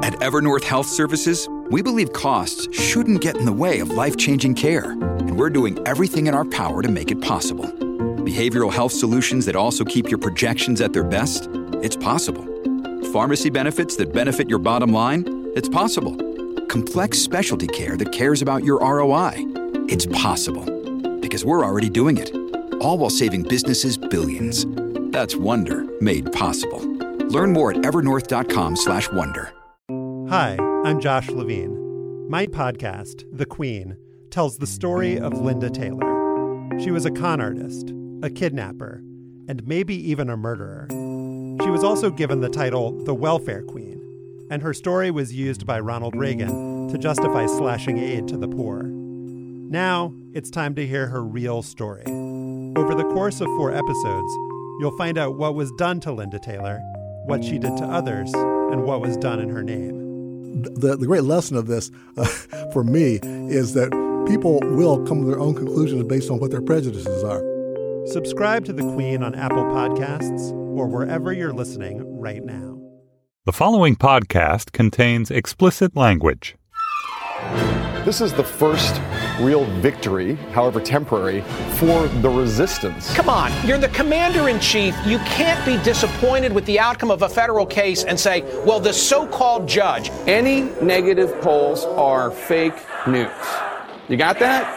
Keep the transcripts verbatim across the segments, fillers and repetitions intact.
At Evernorth Health Services, we believe costs shouldn't get in the way of life-changing care, and we're doing everything in our power to make it possible. Behavioral health solutions that also keep your projections at their best? It's possible. Pharmacy benefits that benefit your bottom line? It's possible. Complex specialty care that cares about your R O I? It's possible. Because we're already doing it. All while saving businesses billions. That's Wonder made possible. Learn more at evernorth.com slash wonder. Hi, I'm Josh Levine. My podcast, The Queen, tells the story of Linda Taylor. She was a con artist, a kidnapper, and maybe even a murderer. She was also given the title the Welfare Queen, and her story was used by Ronald Reagan to justify slashing aid to the poor. Now, it's time to hear her real story. Over the course of four episodes, you'll find out what was done to Linda Taylor, what she did to others, and what was done in her name. The, the great lesson of this, uh, for me, is that people will come to their own conclusions based on what their prejudices are. Subscribe to The Queen on Apple Podcasts or wherever you're listening right now. The following podcast contains explicit language. This is the first real victory, however temporary, for the resistance. Come on, you're the commander-in-chief. You can't be disappointed with the outcome of a federal case and say, well, the so-called judge. Any negative polls are fake news. You got that?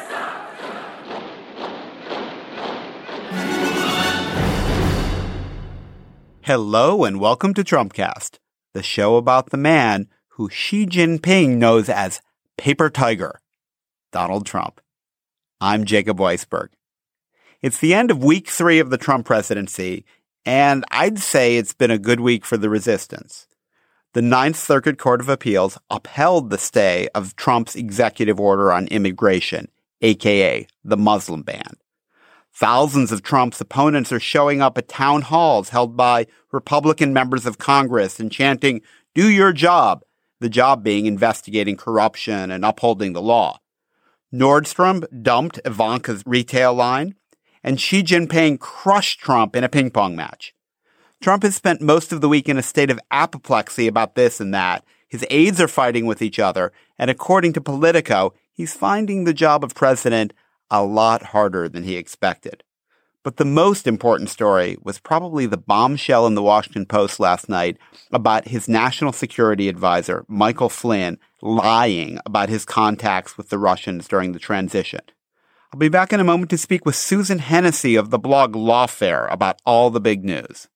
Hello and welcome to Trumpcast, the show about the man who Xi Jinping knows as Paper Tiger, Donald Trump. I'm Jacob Weisberg. It's the end of week three of the Trump presidency, and I'd say it's been a good week for the resistance. The Ninth Circuit Court of Appeals upheld the stay of Trump's executive order on immigration, aka the Muslim ban. Thousands of Trump's opponents are showing up at town halls held by Republican members of Congress and chanting, "Do your job," the job being investigating corruption and upholding the law. Nordstrom dumped Ivanka's retail line, and Xi Jinping crushed Trump in a ping pong match. Trump has spent most of the week in a state of apoplexy about this and that. His aides are fighting with each other, and according to Politico, he's finding the job of president a lot harder than he expected. But the most important story was probably the bombshell in the Washington Post last night about his national security advisor, Michael Flynn, lying about his contacts with the Russians during the transition. I'll be back in a moment to speak with Susan Hennessy of the blog Lawfare about all the big news.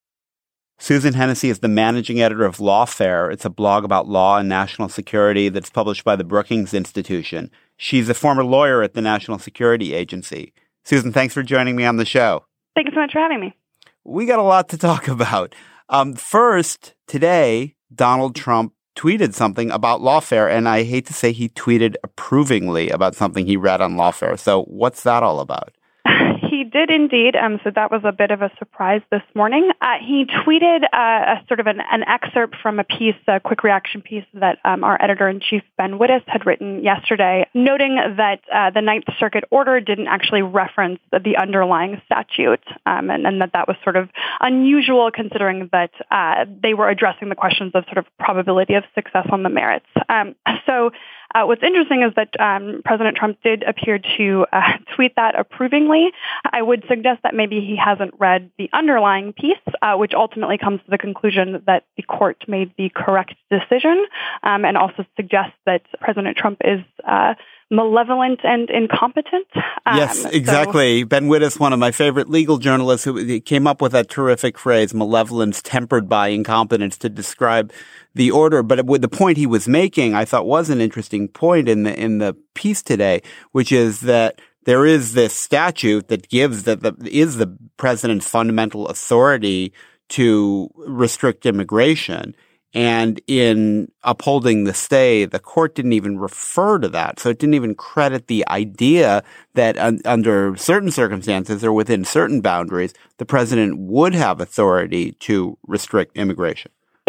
Susan Hennessy is the managing editor of Lawfare. It's a blog about law and national security that's published by the Brookings Institution. She's a former lawyer at the National Security Agency. Susan, thanks for joining me on the show. Thank you so much for having me. We got a lot to talk about. Um, first, today, Donald Trump tweeted something about Lawfare, and I hate to say he tweeted approvingly about something he read on Lawfare. So what's that all about? He did indeed. Um, so that was a bit of a surprise this morning. Uh, he tweeted uh, a sort of an, an excerpt from a piece, a quick reaction piece that um, our editor-in-chief, Ben Wittes, had written yesterday, noting that uh, the Ninth Circuit order didn't actually reference the, the underlying statute, um, and, and that that was sort of unusual considering that uh, they were addressing the questions of sort of probability of success on the merits. Um, so Uh, what's interesting is that um, President Trump did appear to uh, tweet that approvingly. I would suggest that maybe he hasn't read the underlying piece, uh, which ultimately comes to the conclusion that the court made the correct decision, um, and also suggests that President Trump is uh, malevolent and incompetent. Um, yes, exactly. So, Ben Wittes, one of my favorite legal journalists, who came up with that terrific phrase, malevolence tempered by incompetence, to describe the order. But with the point he was making, I thought was an interesting point in the in the piece today, which is that there is this statute that gives that the, is the president's fundamental authority to restrict immigration. And in upholding the stay, the court didn't even refer to that. So it didn't even credit the idea that un- under certain circumstances or within certain boundaries, the president would have authority to restrict immigration. Yeah,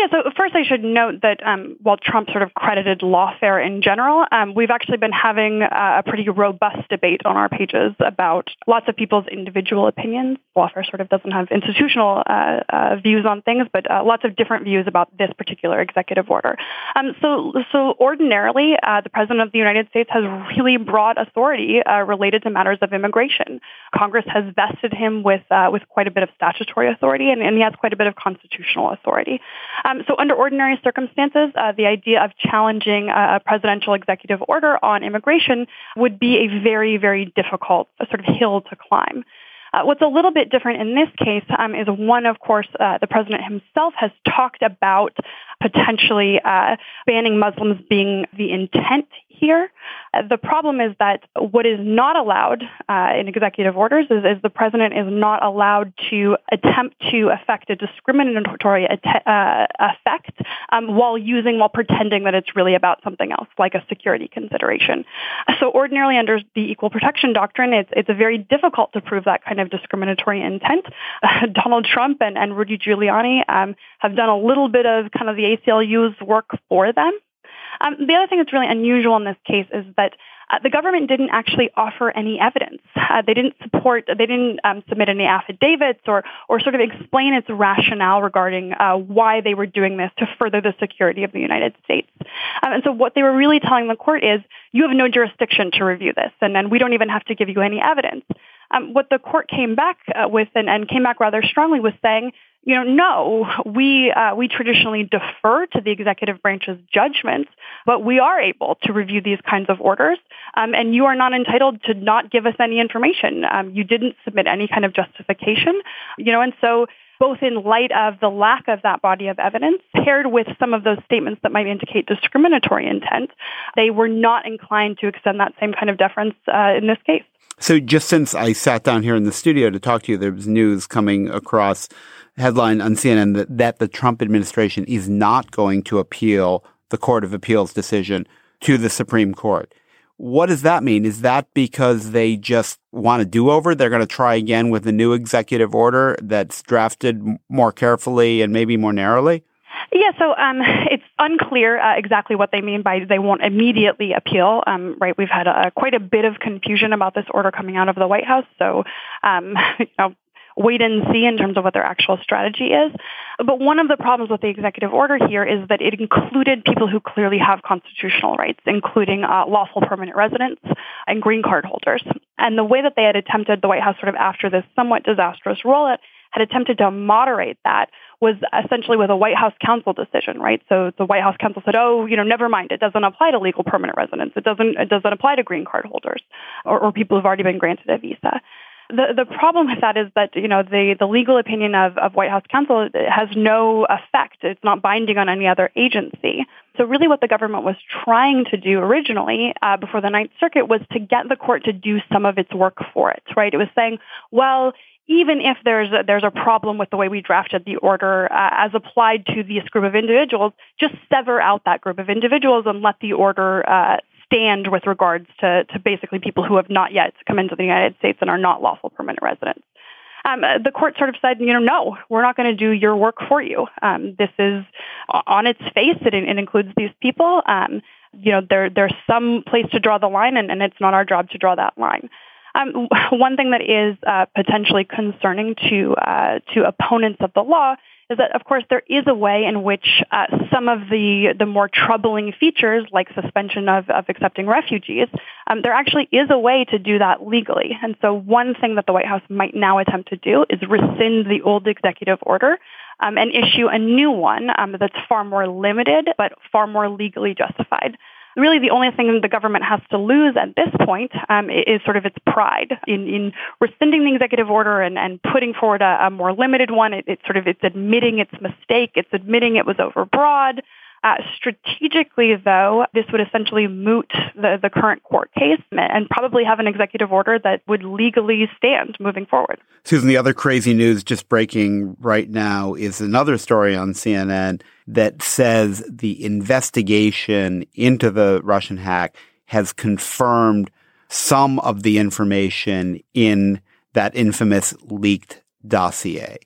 Yeah, so first I should note that um, while Trump sort of credited lawfare in general, um, we've actually been having uh, a pretty robust debate on our pages about lots of people's individual opinions. Lawfare sort of doesn't have institutional uh, uh, views on things, but uh, lots of different views about this particular executive order. Um, so, so ordinarily, uh, the President of the United States has really broad authority uh, related to matters of immigration. Congress has vested him with uh, with quite a bit of statutory authority, and, and he has quite a bit of constitutional authority. Um, so under ordinary circumstances, uh, the idea of challenging a presidential executive order on immigration would be a very, very difficult sort of hill to climb. Uh, what's a little bit different in this case um, is one, of course, uh, the president himself has talked about potentially uh, banning Muslims being the intent here. Uh, the problem is that what is not allowed uh, in executive orders is, is the president is not allowed to attempt to effect a discriminatory att- uh, effect um, while using, while pretending that it's really about something else, like a security consideration. So ordinarily under the Equal Protection Doctrine, it's, it's very difficult to prove that kind of discriminatory intent. Uh, Donald Trump and, and Rudy Giuliani um, have done a little bit of kind of the A C L U's work for them. Um, the other thing that's really unusual in this case is that uh, the government didn't actually offer any evidence. Uh, they didn't support, they didn't um, submit any affidavits or or sort of explain its rationale regarding uh, why they were doing this to further the security of the United States. Um, and so what they were really telling the court is, you have no jurisdiction to review this, and then we don't even have to give you any evidence. Um, what the court came back uh, with, and, and came back rather strongly, was saying, you know, no, we uh, we traditionally defer to the executive branch's judgments, but we are able to review these kinds of orders, um, and you are not entitled to not give us any information. Um, you didn't submit any kind of justification, you know, and so both in light of the lack of that body of evidence, paired with some of those statements that might indicate discriminatory intent, they were not inclined to extend that same kind of deference uh, in this case. So just since I sat down here in the studio to talk to you, there was news coming across, headline on C N N, that, that the Trump administration is not going to appeal the Court of Appeals decision to the Supreme Court. What does that mean? Is that because they just want a do-over? They're going to try again with a new executive order that's drafted more carefully and maybe more narrowly? Yeah, so um, it's unclear uh, exactly what they mean by they won't immediately appeal. Um, right, we've had a, quite a bit of confusion about this order coming out of the White House, so um, you know, wait and see in terms of what their actual strategy is. But one of the problems with the executive order here is that it included people who clearly have constitutional rights, including uh, lawful permanent residents and green card holders. And the way that they had attempted, the White House sort of after this somewhat disastrous rollout, had attempted to moderate that was essentially with a White House counsel decision, right? So the White House counsel said, oh, you know, never mind, it doesn't apply to legal permanent residents. It doesn't, it doesn't apply to green card holders or, or people who've already been granted a visa. The the problem with that is that, you know, the, the legal opinion of, of White House counsel has no effect. It's not binding on any other agency. So really what the government was trying to do originally uh, before the Ninth Circuit was to get the court to do some of its work for it, right? It was saying, well, even if there's a, there's a problem with the way we drafted the order uh, as applied to this group of individuals, just sever out that group of individuals and let the order uh, stand with regards to, to basically people who have not yet come into the United States and are not lawful permanent residents. Um, the court sort of said, you know, no, we're not going to do your work for you. Um, this is on its face. It, it includes these people. Um, you know, there there's some place to draw the line, and, and it's not our job to draw that line. Um, one thing that is uh, potentially concerning to uh, to opponents of the law is that, of course, there is a way in which uh, some of the, the more troubling features, like suspension of, of accepting refugees, um, there actually is a way to do that legally. And so one thing that the White House might now attempt to do is rescind the old executive order um, and issue a new one um, that's far more limited but far more legally justified. Really, the only thing the government has to lose at this point um, is sort of its pride in, in rescinding the executive order and, and putting forward a, a more limited one. It, it's sort of it's admitting its mistake. It's admitting it was overbroad. Uh, strategically, though, this would essentially moot the, the current court case and probably have an executive order that would legally stand moving forward. Susan, the other crazy news just breaking right now is another story on C N N that says the investigation into the Russian hack has confirmed some of the information in that infamous leaked dossier.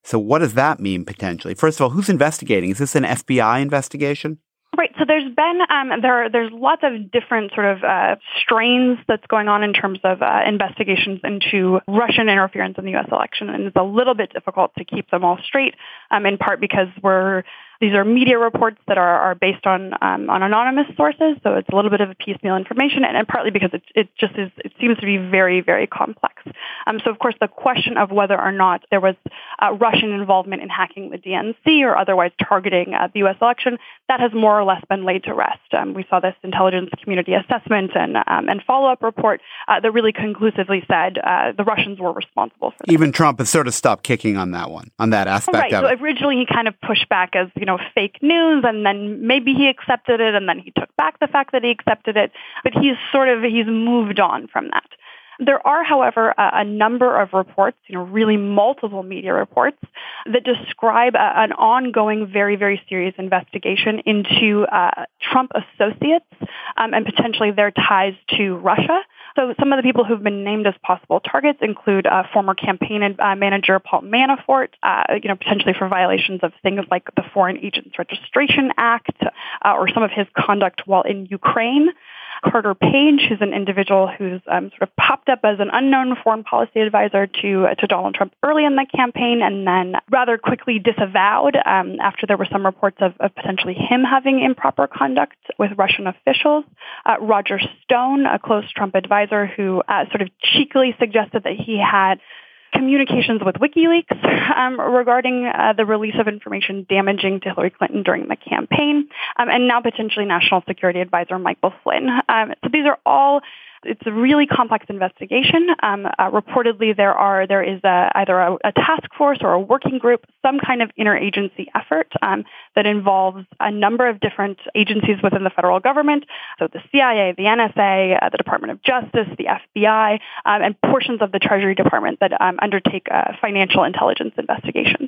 So what does that mean potentially? First of all, who's investigating? Is this an F B I investigation? Right. So there's been um, there there's lots of different sort of uh, strains that's going on in terms of uh, investigations into Russian interference in the U S election, and it's a little bit difficult to keep them all straight. Um, in part because we're these are media reports that are, are based on um, on anonymous sources, so it's a little bit of a piecemeal information, and, and partly because it it just is it seems to be very very complex. Um, so of course the question of whether or not there was uh, Russian involvement in hacking the D N C or otherwise targeting uh, the U S election, that has more or less been laid to rest. Um, we saw this intelligence community assessment and um, and follow-up report uh, that really conclusively said uh, the Russians were responsible for this. Even Trump has sort of stopped kicking on that one, on that aspect right. of so it. Originally he kind of pushed back as, you know, fake news, and then maybe he accepted it, and then he took back the fact that he accepted it, but he's sort of, he's moved on from that. There are, however, a, a number of reports, you know, really multiple media reports that describe a, an ongoing, very, very serious investigation into uh, Trump associates um, and potentially their ties to Russia. So some of the people who've been named as possible targets include uh, former campaign uh, manager Paul Manafort, uh, you know, potentially for violations of things like the Foreign Agents Registration Act uh, or some of his conduct while in Ukraine. Carter Page, who's an individual who's um, sort of popped up as an unknown foreign policy advisor to uh, to Donald Trump early in the campaign and then rather quickly disavowed um, after there were some reports of, of potentially him having improper conduct with Russian officials. Uh, Roger Stone, a close Trump advisor who uh, sort of cheekily suggested that he had communications with WikiLeaks um, regarding uh, the release of information damaging to Hillary Clinton during the campaign, um, and now potentially National Security Advisor Michael Flynn. Um, so these are all, it's a really complex investigation. Um, uh, reportedly, there are there is a, either a, a task force or a working group, some kind of interagency effort um, that involves a number of different agencies within the federal government, so the C I A, the N S A, uh, the Department of Justice, the F B I, um, and portions of the Treasury Department that um, undertake uh, financial intelligence investigations.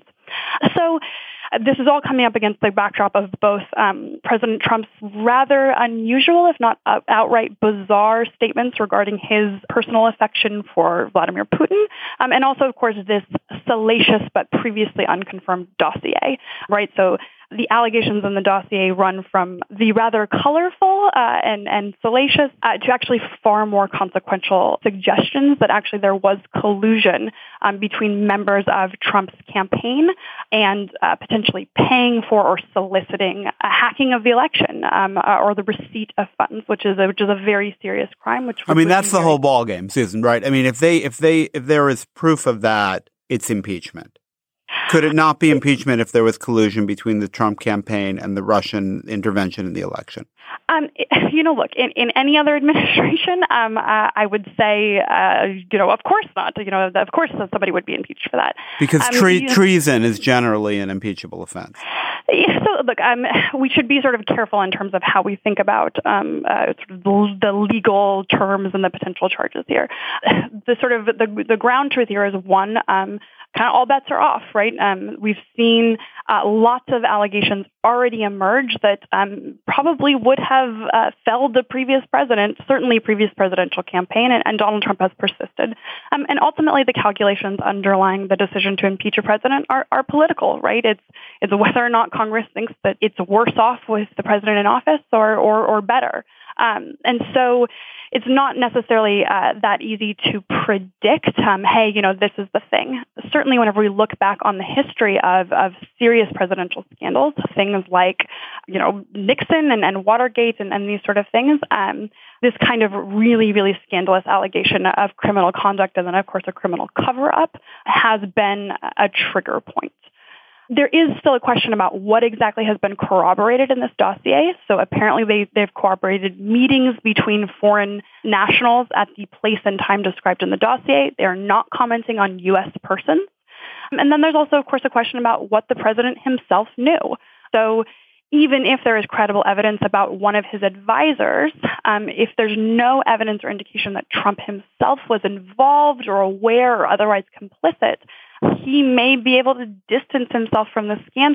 So this is all coming up against the backdrop of both um, President Trump's rather unusual, if not uh, outright bizarre, statements regarding his personal affection for Vladimir Putin, um, and also, of course, this salacious but previously unconfirmed dossier, right? So the allegations in the dossier run from the rather colorful uh, and, and salacious uh, to actually far more consequential suggestions that actually there was collusion um, between members of Trump's campaign and uh, potentially paying for or soliciting a hacking of the election um, uh, or the receipt of funds, which is a, which is a very serious crime. Which I mean, that's the whole ballgame, Susan, right? I mean, if they if they if there is proof of that, it's impeachment. Could it not be impeachment if there was collusion between the Trump campaign and the Russian intervention in the election? Um, you know, look, in, in any other administration, um, uh, I would say, uh, you know, of course not. You know, of course somebody would be impeached for that. Because um, tre- you know, treason is generally an impeachable offense. Yeah, so, look, um, we should be sort of careful in terms of how we think about um, uh, sort of the, the legal terms and the potential charges here. The sort of the, the ground truth here is one, um, kind of all bets are off, right? Um, we've seen uh, lots of allegations already emerge that um, probably would have uh, felled the previous president, certainly previous presidential campaign, and, and Donald Trump has persisted. Um, and ultimately, the calculations underlying the decision to impeach a president are, are political, right? It's it's whether or not Congress thinks that it's worse off with the president in office or or, or better. Um, and so it's not necessarily uh, that easy to predict, um, hey, you know, this is the thing. Certainly whenever we look back on the history of, of serious presidential scandals, things like, you know, Nixon and, and Watergate and, and these sort of things, um, this kind of really, really scandalous allegation of criminal conduct and then, of course, a criminal cover-up has been a trigger point. There is still a question about what exactly has been corroborated in this dossier. So apparently they, they've corroborated meetings between foreign nationals at the place and time described in the dossier. They are not commenting on U S persons. And then there's also, of course, a question about what the president himself knew. So even if there is credible evidence about one of his advisors, um, if there's no evidence or indication that Trump himself was involved or aware or otherwise complicit, he may be able to distance himself from the scandal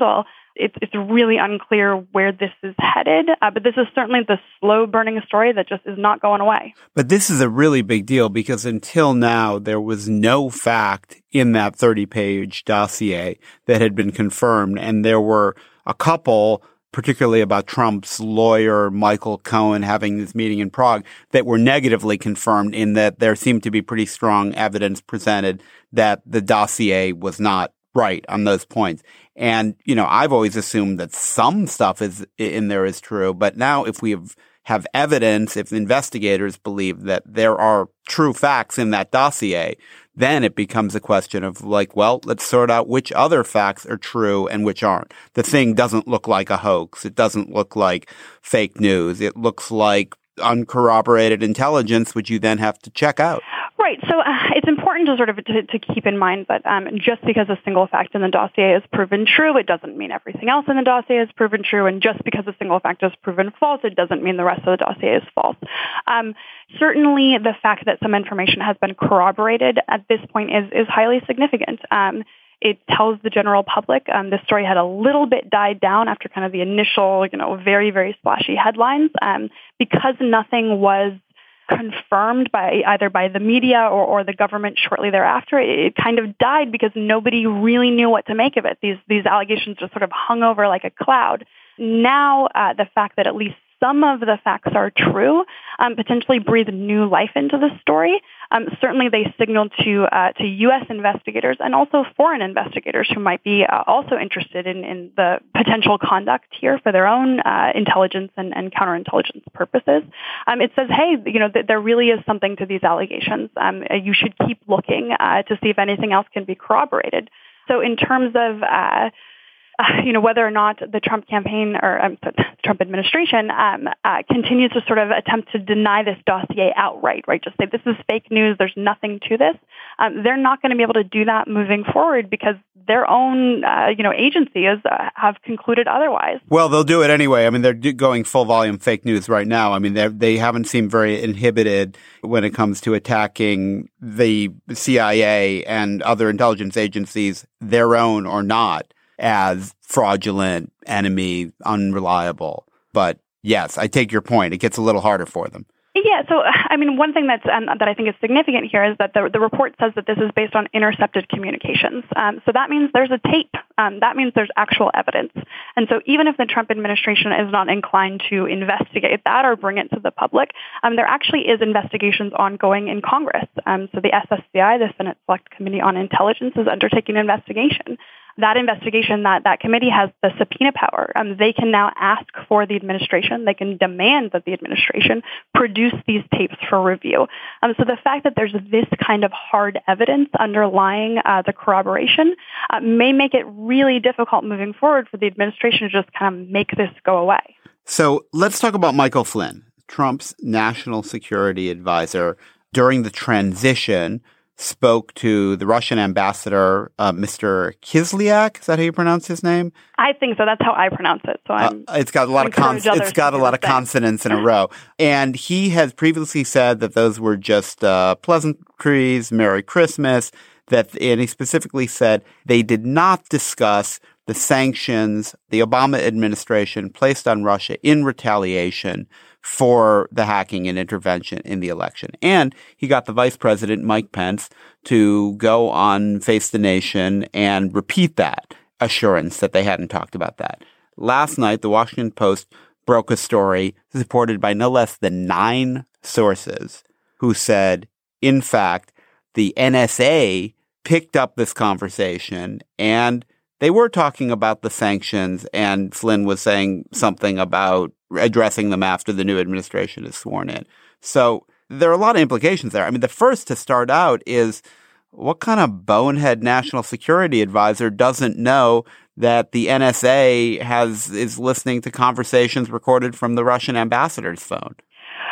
It's, it's really unclear where this is headed, uh, but this is certainly the slow-burning story that just is not going away. But this is a really big deal because until now, there was no fact in that thirty-page dossier that had been confirmed, and there were a couple, particularly about Trump's lawyer, Michael Cohen, having this meeting in Prague, that were negatively confirmed in that there seemed to be pretty strong evidence presented that the dossier was not right on those points. And, you know, I've always assumed that some stuff is in there is true. But now if we have, have evidence, if investigators believe that there are true facts in that dossier, then it becomes a question of like, well, let's sort out which other facts are true and which aren't. The thing doesn't look like a hoax. It doesn't look like fake news. It looks like uncorroborated intelligence, which you then have to check out. Right. So uh, it's important to sort of to, to keep in mind that um, just because a single fact in the dossier is proven true, it doesn't mean everything else in the dossier is proven true. And just because a single fact is proven false, it doesn't mean the rest of the dossier is false. Um, certainly, the fact that some information has been corroborated at this point is is highly significant. Um, It tells the general public. Um, this story had a little bit died down after kind of the initial, you know, very, very splashy headlines. Um, because nothing was confirmed by either by the media or, or the government shortly thereafter, it, it kind of died because nobody really knew what to make of it. These these allegations just sort of hung over like a cloud. Now, uh, the fact that at least some of the facts are true um, potentially breathe new life into the story. Um, certainly, they signal to uh, to U S investigators and also foreign investigators who might be uh, also interested in, in the potential conduct here for their own uh, intelligence and, and counterintelligence purposes. Um, it says, hey, you know, th- there really is something to these allegations. Um, you should keep looking uh, to see if anything else can be corroborated. So, in terms of uh, Uh, you know, whether or not the Trump campaign or um, the Trump administration um, uh, continues to sort of attempt to deny this dossier outright, right? Just say this is fake news, there's nothing to this. Um, they're not going to be able to do that moving forward because their own, uh, you know, agencies uh, have concluded otherwise. Well, they'll do it anyway. I mean, they're going full volume fake news right now. I mean, they they haven't seemed very inhibited when it comes to attacking the C I A and other intelligence agencies, their own or not, as fraudulent, enemy, unreliable. But yes, I take your point. It gets a little harder for them. Yeah, so, I mean, one thing that's um, that I think is significant here is that the, the report says that this is based on intercepted communications. Um, so that means there's a tape. Um, that means there's actual evidence. And so even if the Trump administration is not inclined to investigate that or bring it to the public, um, there actually is investigations ongoing in Congress. Um, so the S S C I, the Senate Select Committee on Intelligence, is undertaking an investigation. That investigation, that, that committee has the subpoena power. Um, they can now ask for the administration. They can demand that the administration produce these tapes for review. Um, so the fact that there's this kind of hard evidence underlying uh, the corroboration uh, may make it really difficult moving forward for the administration to just kind of make this go away. So let's talk about Michael Flynn, Trump's national security advisor. During the transition, spoke to the Russian ambassador, uh, Mister Kislyak. Is that how you pronounce his name? I think so. That's how I pronounce it. So I'm uh, it's got a lot of cons- it's got a lot of consonants in a row. And he has previously said that those were just uh, pleasantries, Merry Christmas. That and he specifically said they did not discuss the sanctions the Obama administration placed on Russia in retaliation for the hacking and intervention in the election. And he got the vice president, Mike Pence, to go on Face the Nation and repeat that assurance that they hadn't talked about that. Last night, the Washington Post broke a story supported by no less than nine sources who said, in fact, the N S A picked up this conversation and they were talking about the sanctions, and Flynn was saying something about addressing them after the new administration is sworn in. So there are a lot of implications there. I mean, the first to start out is what kind of bonehead national security advisor doesn't know that the N S A has is listening to conversations recorded from the Russian ambassador's phone?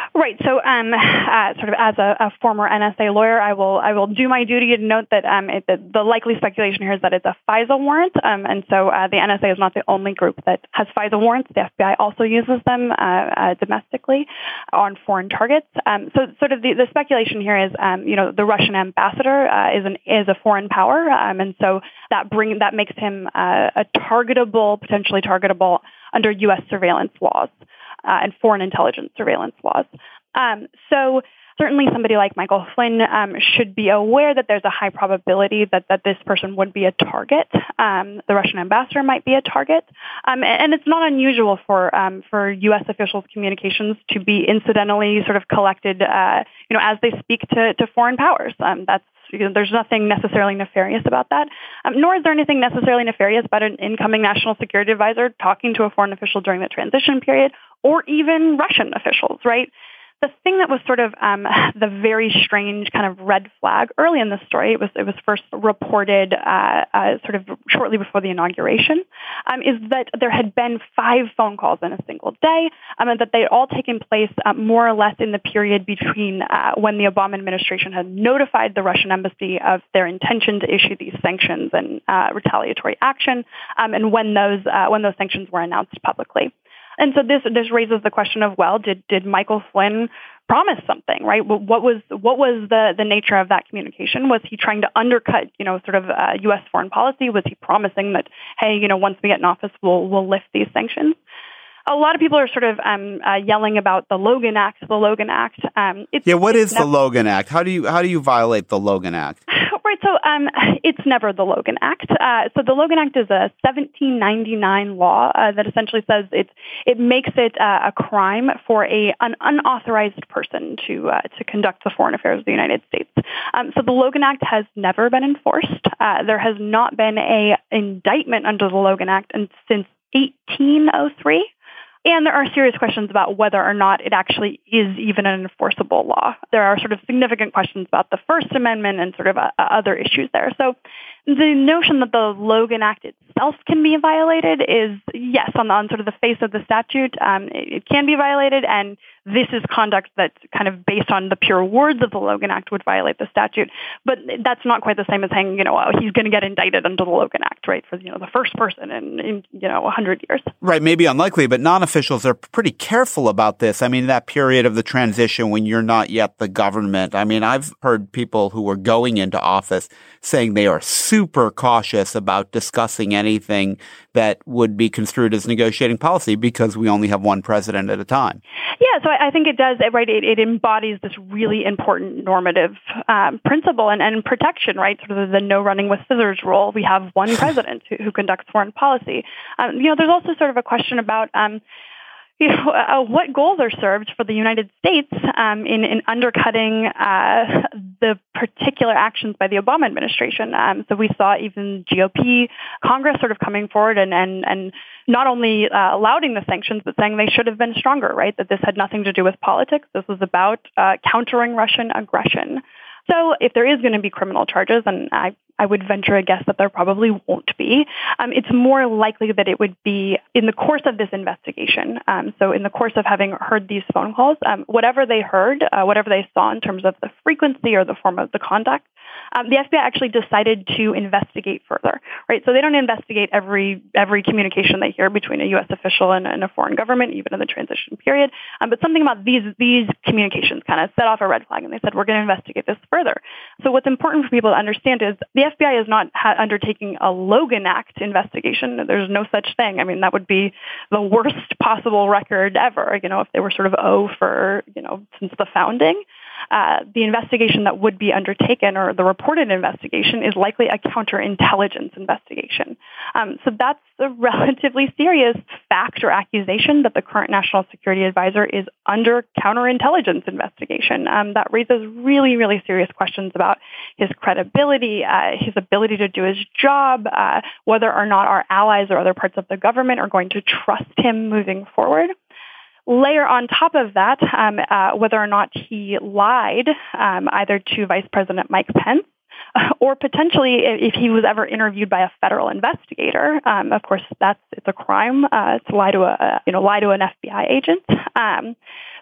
Right. So, um, uh, sort of as a, a former N S A lawyer, I will I will do my duty to note that um, it, the, the likely speculation here is that it's a FISA warrant, um, and so uh, the N S A is not the only group that has FISA warrants. The F B I also uses them uh, uh, domestically on foreign targets. Um, so, sort of the, the speculation here is, um, you know, the Russian ambassador uh, is an is a foreign power, um, and so that bring that makes him uh, a targetable, potentially targetable under U S surveillance laws. Uh, and foreign intelligence surveillance laws. Um, so certainly somebody like Michael Flynn um, should be aware that there's a high probability that, that this person would be a target. Um, the Russian ambassador might be a target. Um, and, and it's not unusual for um, for U S officials' communications to be incidentally sort of collected, uh, you know, as they speak to, to foreign powers. Um, that's You know, there's nothing necessarily nefarious about that, um, nor is there anything necessarily nefarious about an incoming national security advisor talking to a foreign official during the transition period, or even Russian officials, right? The thing that was sort of um, the very strange kind of red flag early in the story, it was it was first reported uh, uh, sort of shortly before the inauguration, um, is that there had been five phone calls in a single day, um, and that they had all taken place uh, more or less in the period between uh, when the Obama administration had notified the Russian embassy of their intention to issue these sanctions and uh, retaliatory action, um, and when those uh, when those sanctions were announced publicly. And so this this raises the question of, well, did did Michael Flynn promise something, right? What was what was the, the nature of that communication? Was he trying to undercut, you know, sort of uh, U S foreign policy? Was he promising that, hey, you know, once we get in office, we'll we'll lift these sanctions? A lot of people are sort of um, uh, yelling about the Logan Act. The Logan Act. Um, it's, yeah, what it's is never- the Logan Act? How do you how do you violate the Logan Act? Right, so um, it's never the Logan Act. Uh, so the Logan Act is a seventeen ninety-nine law uh, that essentially says it it makes it uh, a crime for a an unauthorized person to uh, to conduct the foreign affairs of the United States. Um, so the Logan Act has never been enforced. Uh, there has not been a indictment under the Logan Act and since eighteen oh three. And there are serious questions about whether or not it actually is even an enforceable law. There are sort of significant questions about the First Amendment and sort of uh, other issues there. So the notion that the Logan Act itself can be violated is, yes, on, the, on sort of the face of the statute, um, it, it can be violated, and this is conduct that's kind of based on the pure words of the Logan Act would violate the statute. But that's not quite the same as saying, you know, oh, he's going to get indicted under the Logan Act, right, for, you know, the first person in, in you know, one hundred years. Right, maybe unlikely, but non-officials are pretty careful about this. I mean, that period of the transition when you're not yet the government. I mean, I've heard people who were going into office saying they are super cautious about discussing anything that would be construed as negotiating policy because we only have one president at a time. Yeah, so I think it does, right? It, it embodies this really important normative um, principle and, and protection, right? Sort of the no running with scissors rule. We have one president who, who conducts foreign policy. Um, you know, there's also sort of a question about um, you know, uh, what goals are served for the United States um, in, in undercutting uh, the particular actions by the Obama administration. Um, so we saw even G O P Congress sort of coming forward and, and, and not only uh, lauding the sanctions, but saying they should have been stronger, right? That this had nothing to do with politics. This was about uh, countering Russian aggression. So if there is going to be criminal charges, and I, I would venture a guess that there probably won't be, um, it's more likely that it would be in the course of this investigation. Um, so in the course of having heard these phone calls, um, whatever they heard, uh, whatever they saw in terms of the frequency or the form of the conduct, um, the F B I actually decided to investigate further, right? So they don't investigate every every communication they hear between a U S official and, and a foreign government, even in the transition period. Um, but something about these these communications kind of set off a red flag, and they said, we're going to investigate this further. So what's important for people to understand is the F B I is not ha- undertaking a Logan Act investigation. There's no such thing. I mean, that would be the worst possible record ever, you know, if they were sort of oh for, you know, since the founding. Uh, the investigation that would be undertaken, or the reported investigation, is likely a counterintelligence investigation. Um, so that's a relatively serious fact or accusation that the current national security advisor is under counterintelligence investigation. Um, that raises really, really serious questions about his credibility, uh, his ability to do his job, uh, whether or not our allies or other parts of the government are going to trust him moving forward. Layer on top of that, um, uh, whether or not he lied um, either to Vice President Mike Pence uh, or potentially if he was ever interviewed by a federal investigator. Um, of course, that's it's a crime uh, to lie to a you know lie to an F B I agent. Um,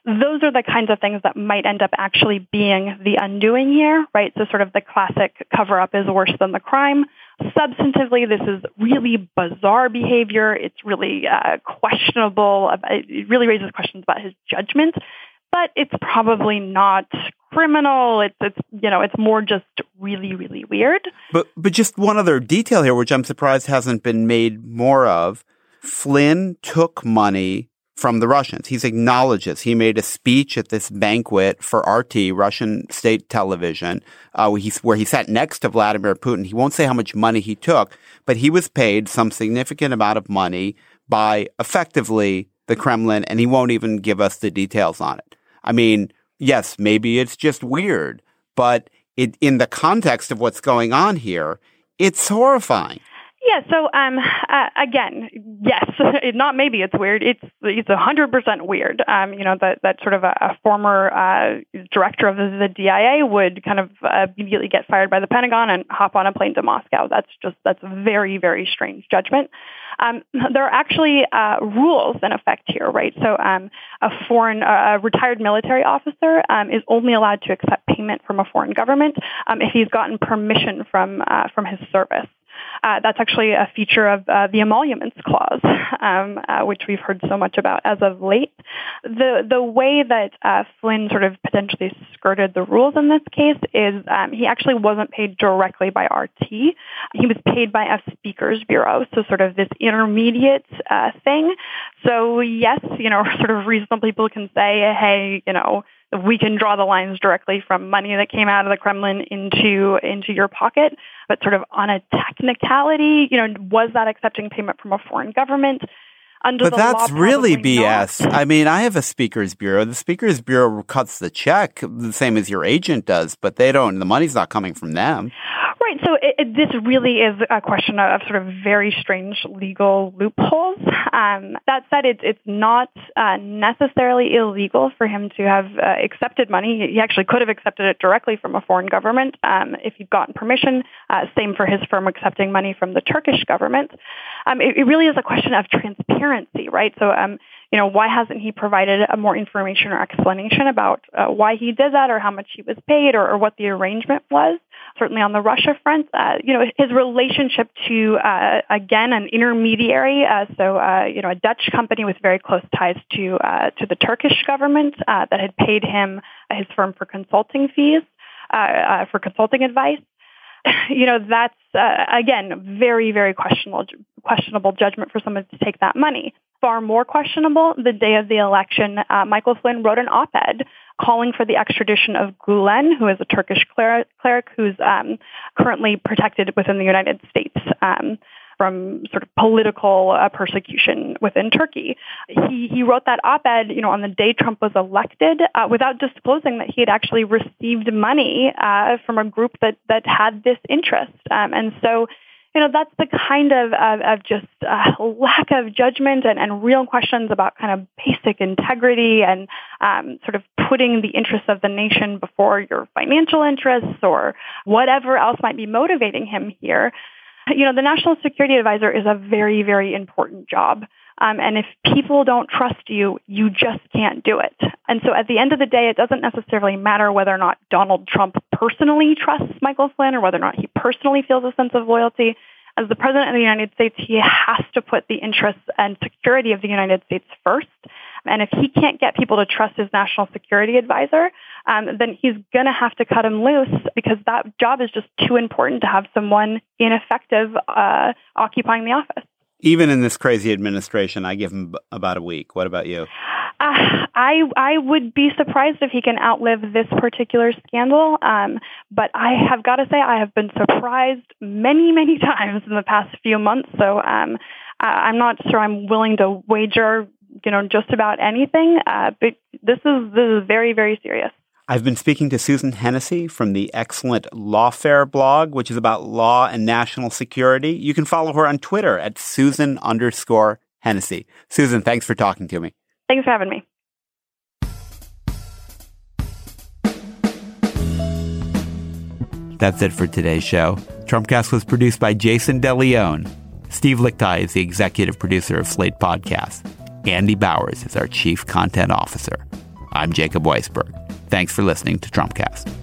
those are the kinds of things that might end up actually being the undoing here, right? So sort of the classic cover-up is worse than the crime. Substantively, this is really bizarre behavior. It's really uh, questionable. It really raises questions about his judgment, but it's probably not criminal. It's, it's you know, it's more just really, really weird. But but just one other detail here, which I'm surprised hasn't been made more of. Flynn took money from the Russians. He's acknowledged this. He made a speech at this banquet for R T, Russian state television, uh, where, he, where he sat next to Vladimir Putin. He won't say how much money he took, but he was paid some significant amount of money by effectively the Kremlin, and he won't even give us the details on it. I mean, yes, maybe it's just weird, but it, in the context of what's going on here, it's horrifying. Yeah. So um, uh, again, yes, not maybe it's weird. It's it's a hundred percent weird. Um, you know that that sort of a, a former uh, director of the, the D I A would kind of uh, immediately get fired by the Pentagon and hop on a plane to Moscow. That's just that's a very very strange judgment. Um, there are actually uh, rules in effect here, right? So um, a foreign, uh, retired military officer um, is only allowed to accept payment from a foreign government um, if he's gotten permission from uh, from his service. Uh, that's actually a feature of uh, the emoluments clause, um, uh, which we've heard so much about as of late. The the way that uh, Flynn sort of potentially skirted the rules in this case is um, he actually wasn't paid directly by R T. He was paid by a speakers bureau, so sort of this intermediate uh, thing. So yes, you know, sort of reasonable people can say, hey, you know, we can draw the lines directly from money that came out of the Kremlin into into your pocket, but sort of on a technicality, you know, was that accepting payment from a foreign government? Under but the that's law, really B S. Not. I mean, I have a speakers bureau. The speakers bureau cuts the check the same as your agent does, but they don't. The money's not coming from them. Right. So it, it, this really is a question of sort of very strange legal loopholes. Um, that said, it, it's not uh, necessarily illegal for him to have uh, accepted money. He actually could have accepted it directly from a foreign government um, if he'd gotten permission. Uh, same for his firm accepting money from the Turkish government. Um, it, it really is a question of transparency, right? So, um, you know, why hasn't he provided a more information or explanation about uh, why he did that or how much he was paid or, or what the arrangement was? Certainly on the Russia front, uh, you know, his relationship to, uh, again, an intermediary, uh, so, uh, you know, a Dutch company with very close ties to uh, to the Turkish government uh, that had paid him, uh, his firm, for consulting fees, uh, uh, for consulting advice. You know, that's, uh, again, very, very questionable, questionable judgment for someone to take that money. Far more questionable, the day of the election, uh, Michael Flynn wrote an op-ed calling for the extradition of Gulen, who is a Turkish cleric, cleric who's um, currently protected within the United States um, from sort of political uh, persecution within Turkey. He he wrote that op-ed, you know, on the day Trump was elected, uh, without disclosing that he had actually received money uh, from a group that that had this interest, um, and so. You know, that's the kind of, of, of just uh, lack of judgment and, and real questions about kind of basic integrity and um, sort of putting the interests of the nation before your financial interests or whatever else might be motivating him here. You know, the National Security Advisor is a very, very important job. Um, and if people don't trust you, you just can't do it. And so at the end of the day, it doesn't necessarily matter whether or not Donald Trump personally trusts Michael Flynn or whether or not he personally feels a sense of loyalty. As the President of the United States, he has to put the interests and security of the United States first. And if he can't get people to trust his national security advisor, um, then he's going to have to cut him loose because that job is just too important to have someone ineffective uh, occupying the office. Even in this crazy administration, I give him about a week. What about you? Uh, I I would be surprised if he can outlive this particular scandal. Um, but I have got to say I have been surprised many, many times in the past few months. So um, I'm not sure I'm willing to wager, you know, just about anything. Uh, but this is this is very, very serious. I've been speaking to Susan Hennessy from the excellent Lawfare blog, which is about law and national security. You can follow her on Twitter at Susan underscore Hennessy. Susan, thanks for talking to me. Thanks for having me. That's it for today's show. Trumpcast was produced by Jason DeLeon. Steve Lichtai is the executive producer of Slate Podcasts. Andy Bowers is our chief content officer. I'm Jacob Weisberg. Thanks for listening to Trumpcast.